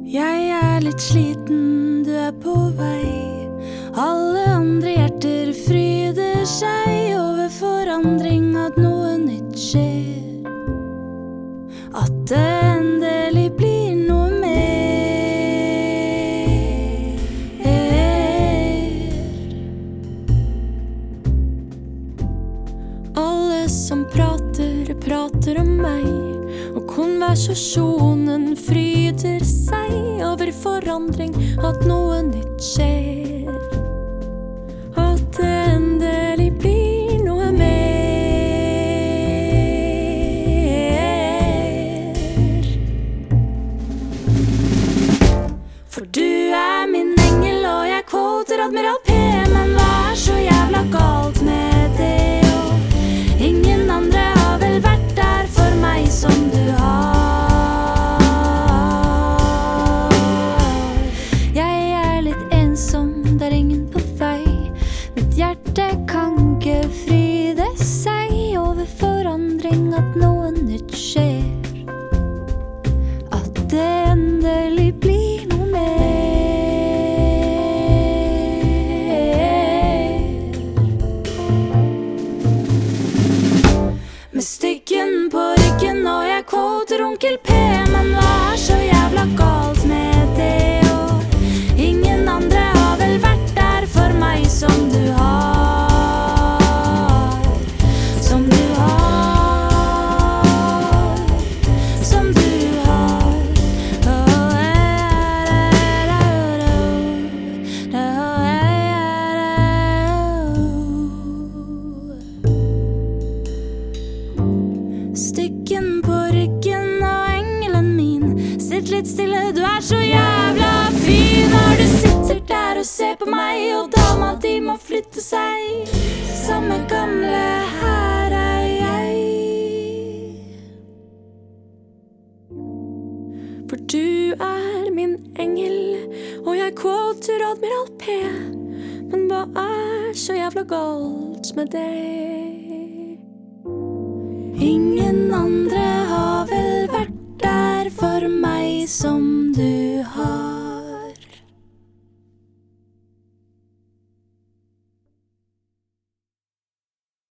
Jeg er litt sliten, du er på vei. Alle andre hjerter fryder seg over forandring, at noe nytt skjer. At det endelig blir noe mer. Alle som prater om meg, og konversasjonen fryder seg over forandring, at noe nytt skjer. At det endelig blir noe mer. For du er min engel, og jeg quoter Admiral P. Men hva er så jævla galt med det? Og ingen andre har vel vært der for meg som du har. Jeg er litt ensom, det er ingen på vei. Mitt hjerte kan ikke fryde seg over forandring, at noe nytt skjer. At det endelig blir noe mer. Med styggen på ryggen, og jeg quoter onkel P. Men hva er så jævla galt med det? Og ingen andre har vel vært der for meg som du har. Som du har. Som du har. Styggen på ryggen og engelen min, sitt litt stille, du er så jævla fin. Når du sitter der og ser på meg, og dama di må flytte seg. Samme gamle, her er jeg. For du er min engel, og jeg quoter Admiral P. Men hva er så jævla galt med det? Ingen andre har vel vært der for meg som